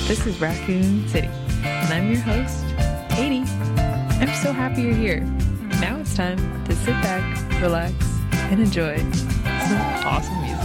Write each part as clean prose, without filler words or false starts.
This is Raccoon City, and I'm your host, Katie. I'm so happy you're here. Now it's time to sit back, relax, and enjoy some awesome music.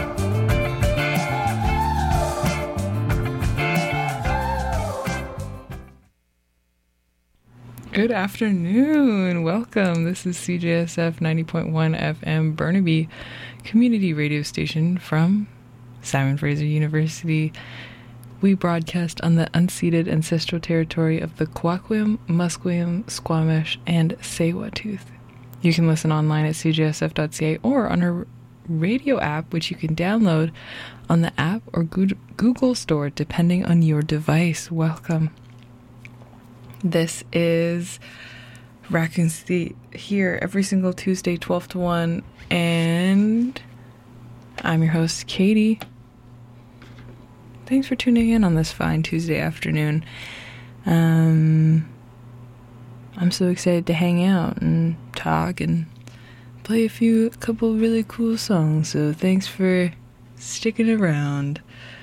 Good afternoon. Welcome. This is CJSF 90.1 FM Burnaby Community Radio Station from Simon Fraser University. We broadcast on the unceded ancestral territory of the Kwakwem, Musqueam, Squamish, and Tsleil-Waututh. You can listen online at cjsf.ca or on our radio app, which you can download on the app or Google Store, depending on your device. Welcome. This is Raccoon City here every single Tuesday, 12 to 1, and I'm your host, Katie. Thanks for tuning in on this fine Tuesday afternoon. I'm so excited to hang out and talk and play a couple really cool songs, so thanks for sticking around.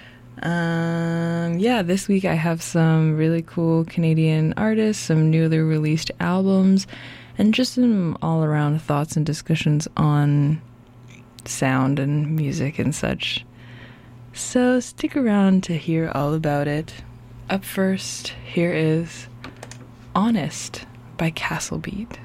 This week I have some really cool Canadian artists, some newly released albums, and just some all-around thoughts and discussions on sound and music and such. So stick around to hear all about it. Up first, here is Honest by Castle Beat.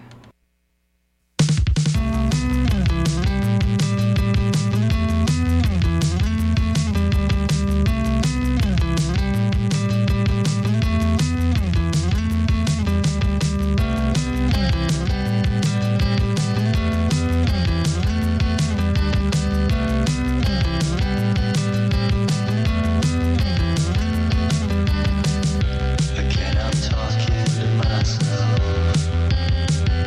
Again, I'm talking to myself.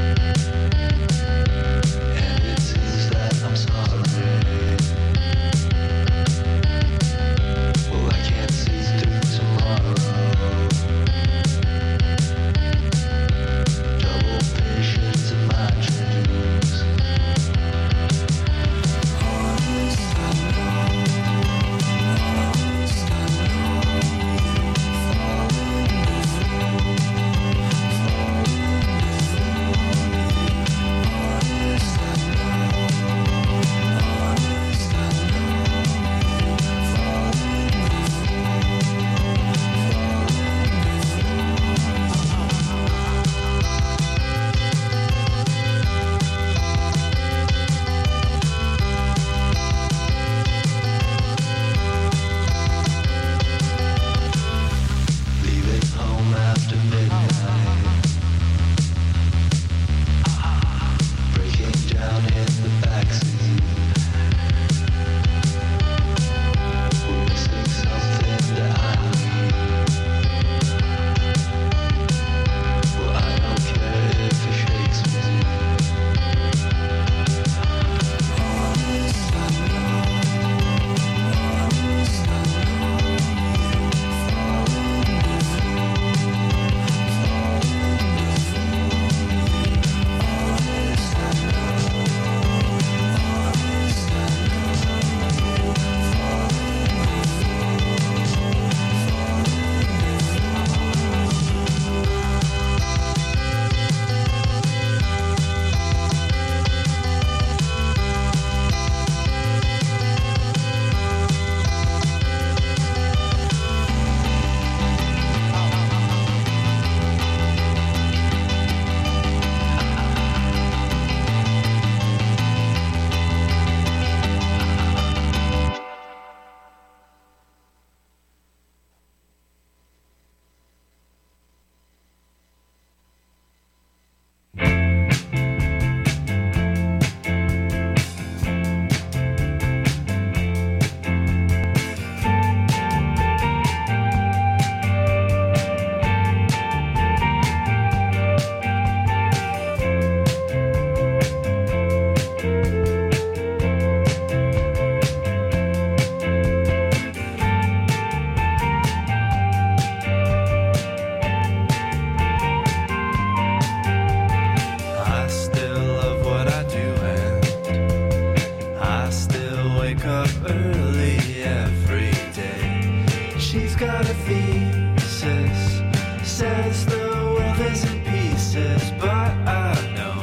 thesis says the world is in pieces, but I know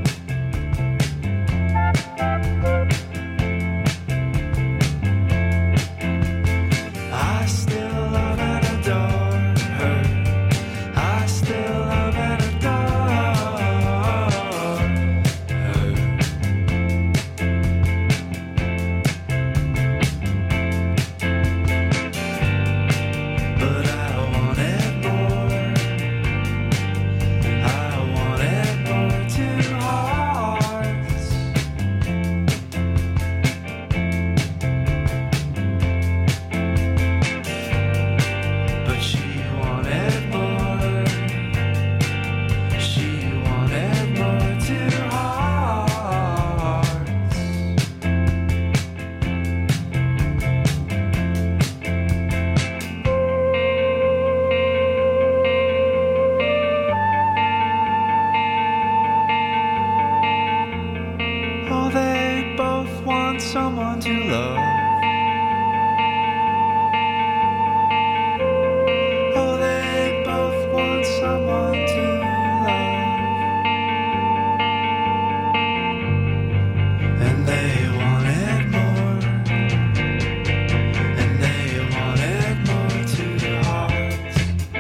I still love and adore her. I still love and adore her. But I wanted more. I wanted more, two hearts. But she wanted more. She wanted more, two hearts. Oh, they both want someone to love. Oh, they both want someone to love. And they wanted more. And they wanted more, two hearts.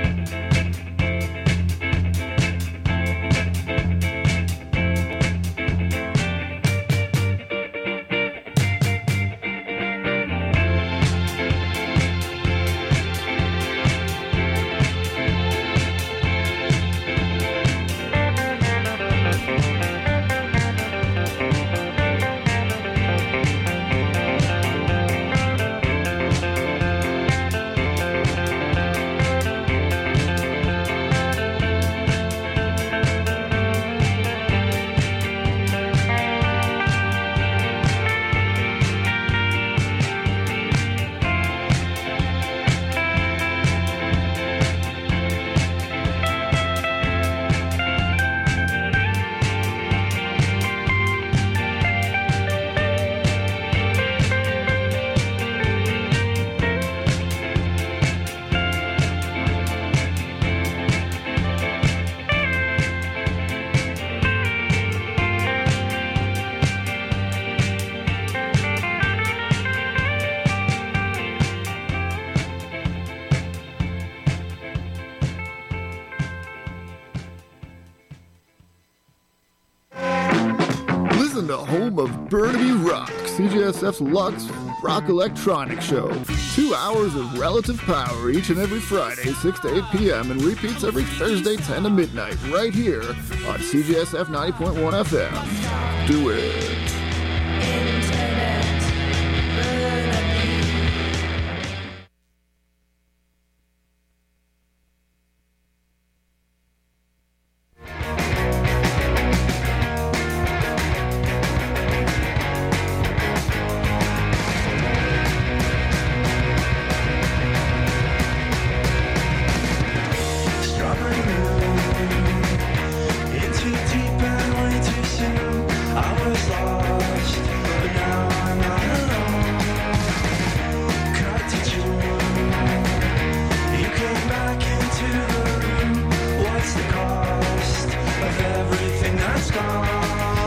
Listen to Home of Burnaby Rock, CJSF's Lux Rock Electronic Show. 2 hours of relative power each and every Friday, 6 to 8 p.m. and repeats every Thursday, 10 to midnight, right here on CJSF 90.1 FM. Do it. Strawberry moon, in too deep and way too soon. I was lost, but now I'm not alone. Cut to June, you came back into the room. What's the cost of everything that's gone?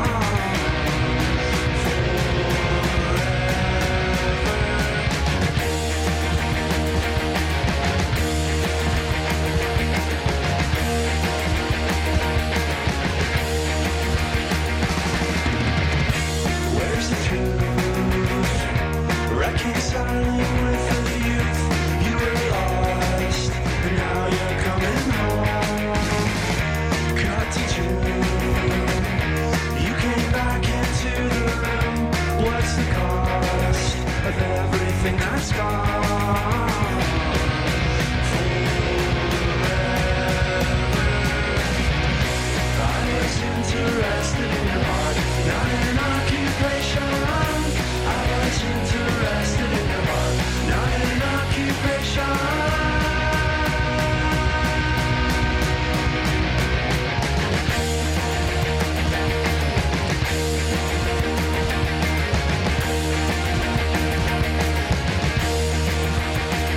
Where's the truth? Reconciling with the youth. You were lost, and now you're coming home. Cut to June, you came back into the room. What's the cost of everything that's gone? I was interested in your heart, not an occupation. I was interested in your heart, not an occupation.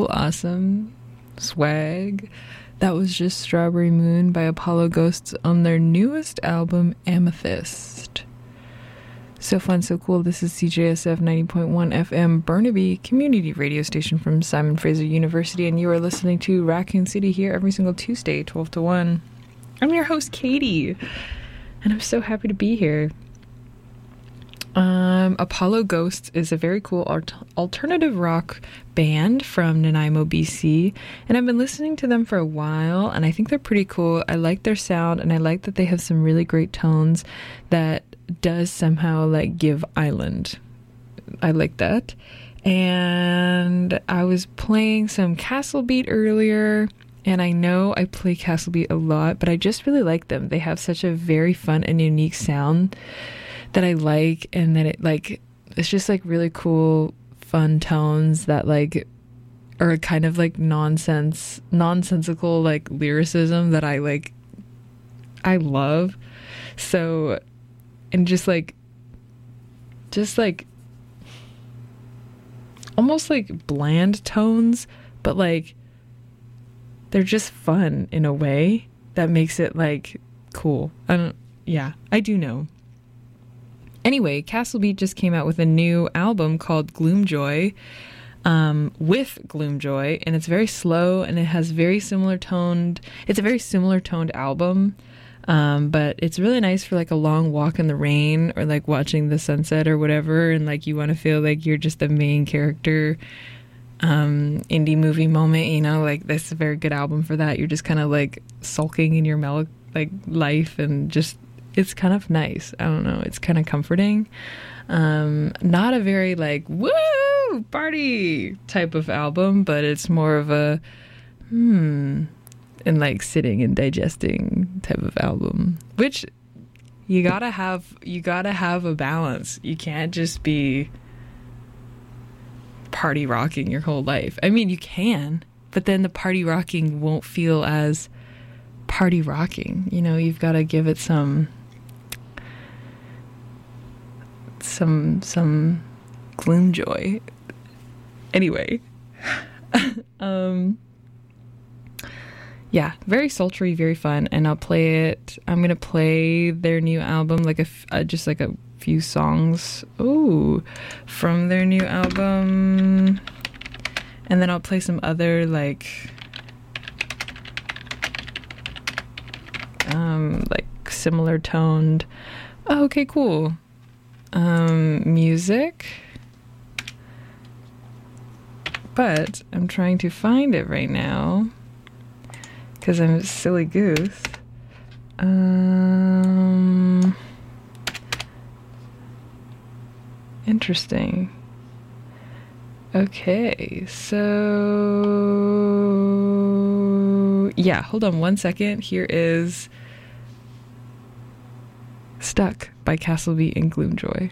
awesome swag. That was just Strawberry Moon by Apollo Ghosts on their newest album, Amethyst. So fun, so cool. This is CJSF 90.1 FM Burnaby, community radio station from Simon Fraser University, and you are listening to Raccoon City here every single Tuesday, 12 to 1. I'm your host, Katie, and I'm so happy to be here. Apollo Ghosts is a very cool alternative rock band from Nanaimo, BC, and I've been listening to them for a while, and I think they're pretty cool. I like their sound, and I like that they have some really great tones that does somehow like give island. I like that. And I was playing some Castle Beat earlier, and I know I play Castle Beat a lot, but I just really like them. They have such a very fun and unique sound that I like, and that it's just like really cool, fun tones that like are kind of like nonsensical like lyricism that I love. So, and just like almost like bland tones, but like they're just fun in a way that makes it like cool. I do know. Anyway, Castle Beat just came out with a new album called Gloomjoy, with Gloomjoy, and it's very slow, and it has it's a very similar toned album, but it's really nice for like a long walk in the rain, or like watching the sunset or whatever, and like you want to feel like you're just the main character, indie movie moment, you know, like this is a very good album for that. You're just kind of like sulking in your life, and just it's kind of nice. I don't know. It's kind of comforting. Not a very like woo party type of album, but it's more of a and like sitting and digesting type of album. Which you gotta have a balance. You can't just be party rocking your whole life. I mean, you can, but then the party rocking won't feel as party rocking. You know, you've got to give it some gloom joy. Anyway, yeah, very sultry, very fun, and I'll play it. I'm gonna play their new album, like just like a few songs from their new album, and then I'll play some other like similar toned okay, cool music, but I'm trying to find it right now because I'm a silly goose. Interesting. Okay, so yeah, hold on one second. Here is Stuck by Castle Beat and Gloomjoy.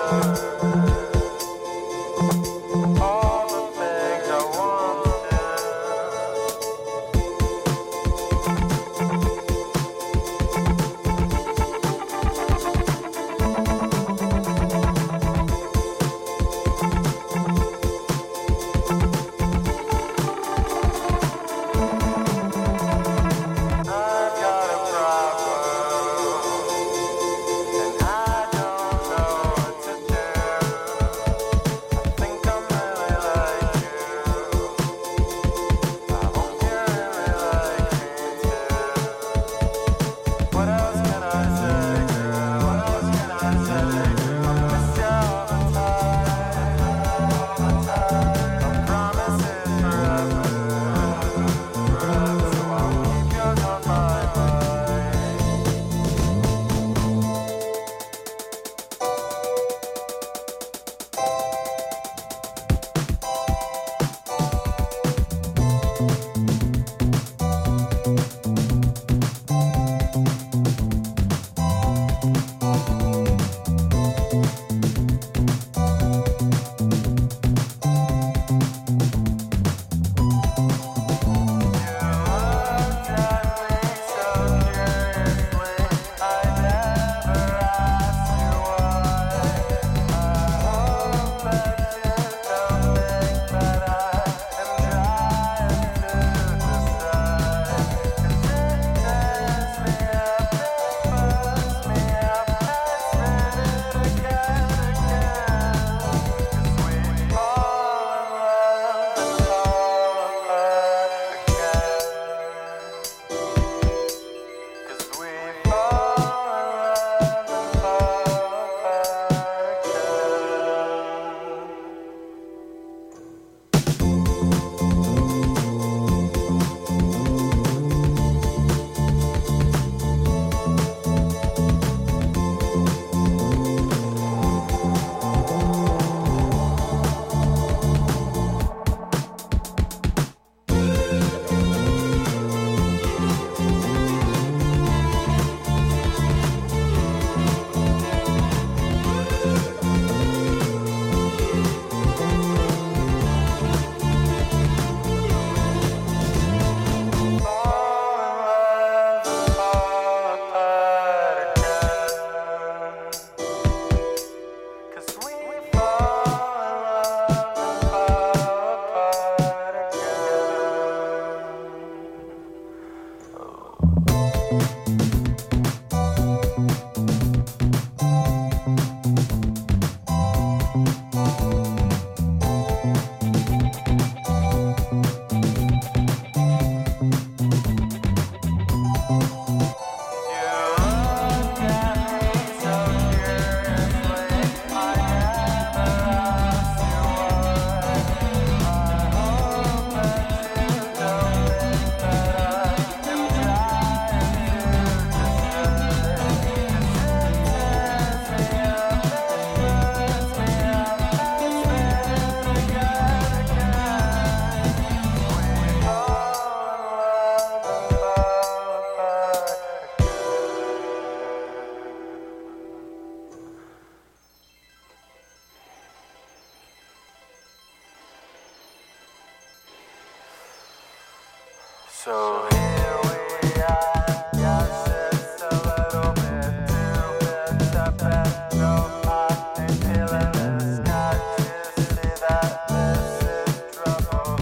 So here we are, yes, it's a little bit too bit up and no, I ain't feeling this. Can't you see that this is trouble?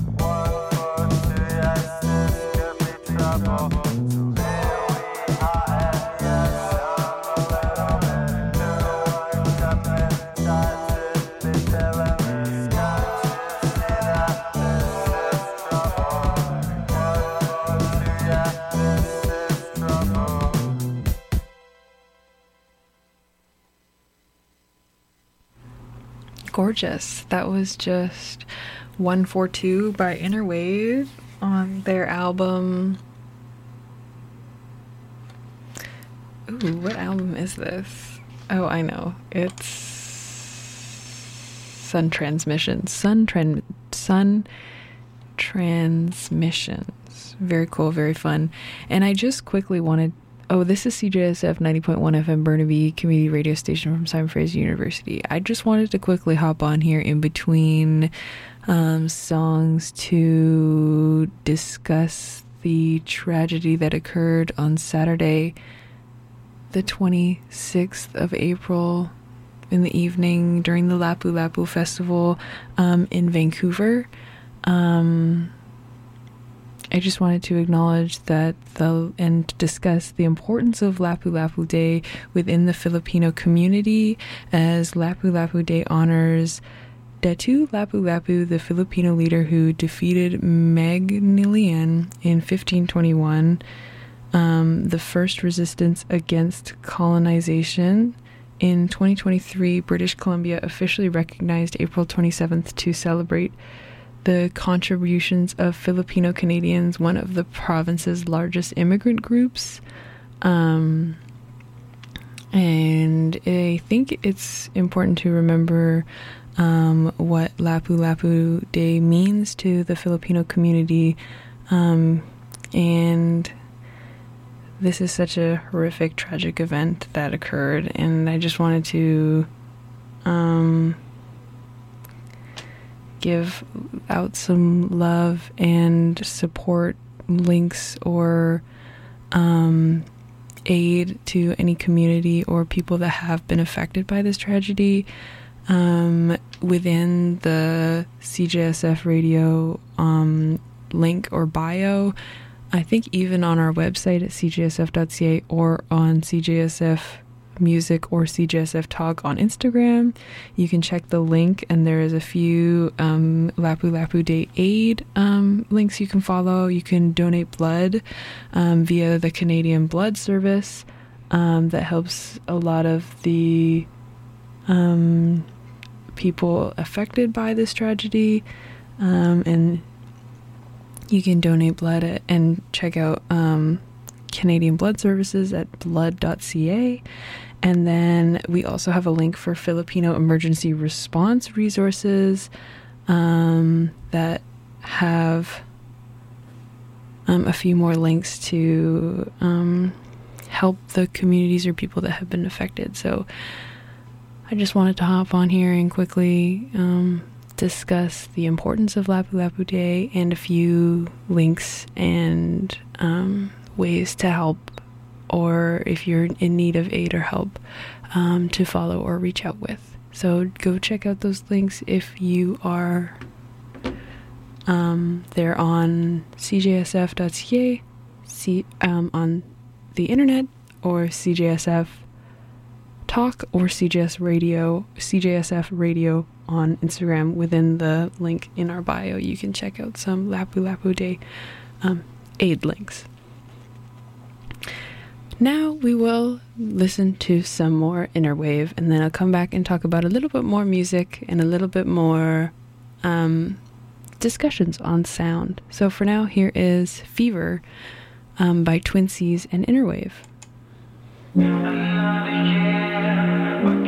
1 4 2, yes, this could be trouble. So here we are, and yes, I'm a little bit too worked up inside to be feeling this. Can't you see that this is trouble? Gorgeous. That was just 142 by Innerwave on their album. Ooh, what album is this? Oh, I know. It's Sun Transmissions. Sun Transmissions. Very cool, very fun. And I just quickly wanted... Oh, this is CJSF 90.1 FM Burnaby community radio station from Simon Fraser University. I just wanted to quickly hop on here in between songs to discuss the tragedy that occurred on Saturday, the 26th of April, in the evening during the Lapu Lapu Festival in Vancouver. I just wanted to acknowledge that and discuss the importance of Lapu Lapu Day within the Filipino community, as Lapu Lapu Day honors Datu Lapu Lapu, the Filipino leader who defeated Magnilian in 1521, the first resistance against colonization. In 2023, British Columbia officially recognized April 27th to celebrate the contributions of Filipino Canadians, one of the province's largest immigrant groups. And I think it's important to remember what Lapu Lapu Day means to the Filipino community. And this is such a horrific, tragic event that occurred. And I just wanted to give out some love and support links or aid to any community or people that have been affected by this tragedy within the CJSF radio link or bio. I think even on our website at cjsf.ca or on CJSF Music or CJSF Talk on Instagram, you can check the link, and there is a few Lapu Lapu Day aid links you can follow. You can donate blood via the Canadian Blood Service that helps a lot of the people affected by this tragedy, and you can donate blood and check out Canadian Blood Services at blood.ca. And then we also have a link for Filipino emergency response resources that have a few more links to help the communities or people that have been affected. So I just wanted to hop on here and quickly discuss the importance of Lapu Lapu Day and a few links and ways to help, or if you're in need of aid or help, to follow or reach out with. So go check out those links if you are they're on cjsf.ca on the internet, or CJSF Talk or CJSF Radio on Instagram. Within the link in our bio, you can check out some Lapu Lapu Day aid links. Now we will listen to some more Innerwave, and then I'll come back and talk about a little bit more music and a little bit more discussions on sound. So for now, here is Fever by Twin Seas and Innerwave.